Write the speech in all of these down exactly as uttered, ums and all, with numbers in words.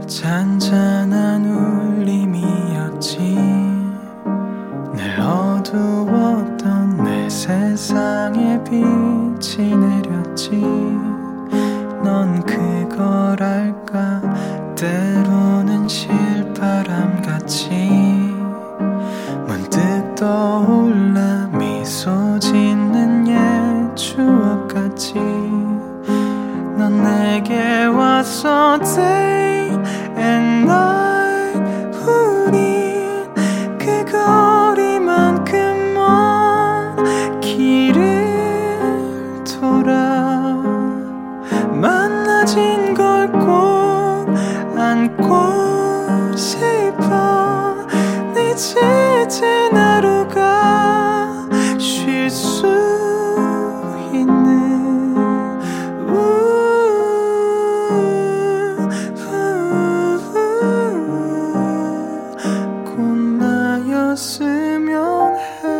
잔잔한 울림이었지. 늘 어두웠던 내 세상에 빛이 내렸지. 넌 그걸 알까? 때로는 실바람같이 문득 떠올라 미소 짓는 옛 추억같이 넌 내게 왔어 day and night. 우린 그 거리만큼 먼 길을 돌아 만나진 걸 꼭 안고 싶어. 네 지친 하루가 쉴 수 있는 우, 우, 우, 꼭 나였으면 해.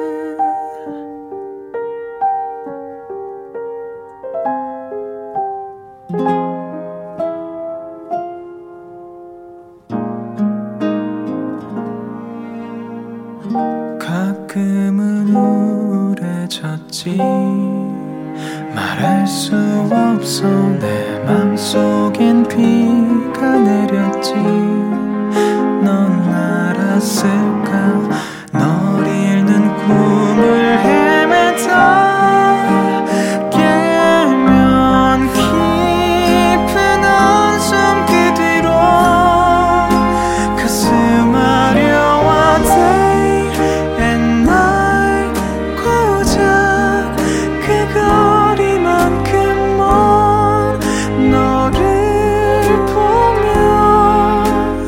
가끔은 우울해졌지. 말할 수 없어 내 맘속엔 비가 내렸지. 넌 알았을까? 널 잃는 꿈을 헤매다 깨면 깊은 한숨 그 뒤로 가슴 아려와 day and night. 고작 그 거리만큼 먼 너를 보며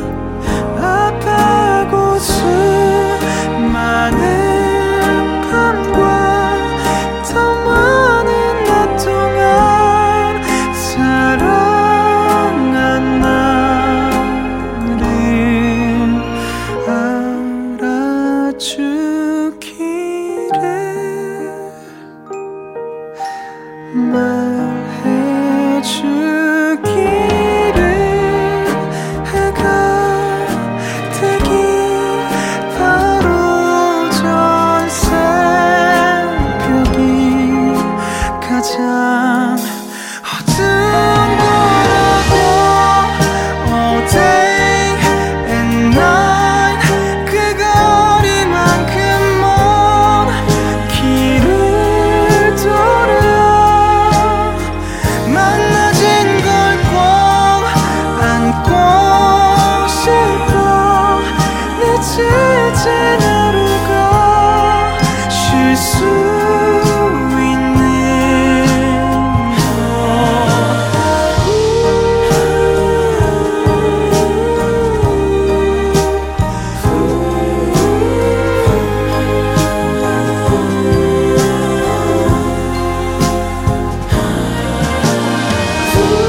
아파하고 수많은 밤과 더 많은 낮 동안 사랑한 나를 알아주기를 말해주기를. 해가 되기 바로 전 새벽이 가장 어두운 곳 all day and night. 그 거리만큼 먼 길을 돌아 만나진 걸 꼭 안고 싶어. 내 지친 하루가 쉴 수 있는 우,